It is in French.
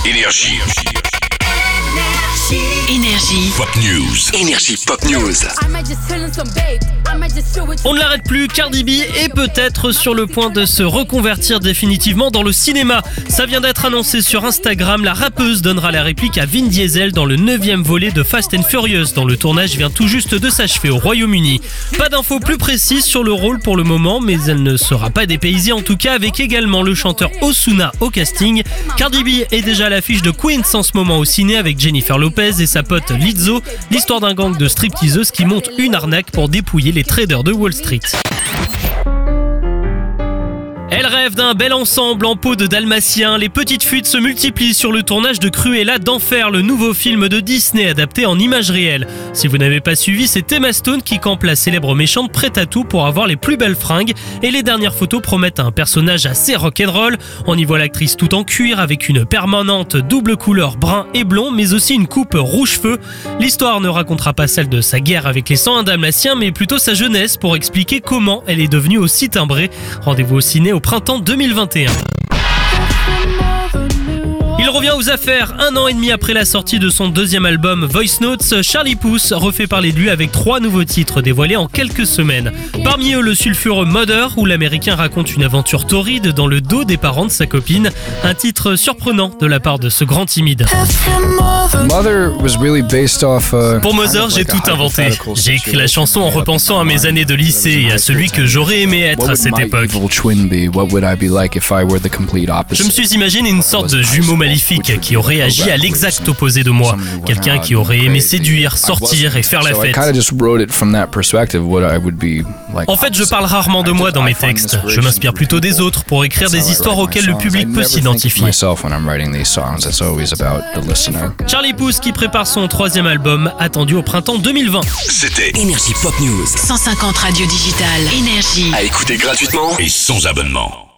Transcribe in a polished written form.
Énergie. Énergie. Pop News. Énergie Pop News. On ne l'arrête plus, Cardi B est peut-être sur le point de se reconvertir définitivement dans le cinéma. Ça vient d'être annoncé sur Instagram, la rappeuse donnera la réplique à Vin Diesel dans le 9e volet de Fast and Furious, dont le tournage vient tout juste de s'achever au Royaume-Uni. Pas d'infos plus précises sur le rôle pour le moment, mais elle ne sera pas dépaysée en tout cas, avec également le chanteur Ozuna au casting. Cardi B est déjà à l'affiche de Queens en ce moment au ciné avec Jennifer Lopez et sa pote Lizzo, l'histoire d'un gang de stripteaseuses qui monte une arnaque pour dépouiller les traders de Wall Street. Elle rêve d'un bel ensemble en peau de dalmatien. Les petites fuites se multiplient sur le tournage de Cruella d'Enfer, le nouveau film de Disney adapté en images réelles. Si vous n'avez pas suivi, c'est Emma Stone qui campe la célèbre méchante prête à tout pour avoir les plus belles fringues. Et les dernières photos promettent un personnage assez rock'n'roll. On y voit l'actrice tout en cuir avec une permanente double couleur brun et blond, mais aussi une coupe rouge-feu. L'histoire ne racontera pas celle de sa guerre avec les 101 dalmatiens, mais plutôt sa jeunesse pour expliquer comment elle est devenue aussi timbrée. Rendez-vous au ciné au printemps 2021. Il revient aux affaires 1 an et demi après la sortie de son deuxième album Voice Notes. Charlie Puth refait parler de lui avec 3 nouveaux titres dévoilés en quelques semaines. Parmi eux, le sulfureux Mother, où l'américain raconte une aventure torride dans le dos des parents de sa copine. Un titre surprenant de la part de ce grand timide. Pour Mother, j'ai tout inventé. J'ai écrit la chanson en repensant à mes années de lycée et à celui que j'aurais aimé être à cette époque. Je me suis imaginé une sorte de jumeau maléfique qui aurait agi à l'exact opposé de moi. Quelqu'un qui aurait aimé séduire, sortir et faire la fête. En fait, je parle rarement de moi dans mes textes. Je m'inspire plutôt des autres pour écrire des histoires auxquelles le public peut s'identifier. Charlie Puth qui prépare son 3e album, attendu au printemps 2020. C'était Énergie Pop News. 150 radios digitales. Énergie. À écouter gratuitement et sans abonnement.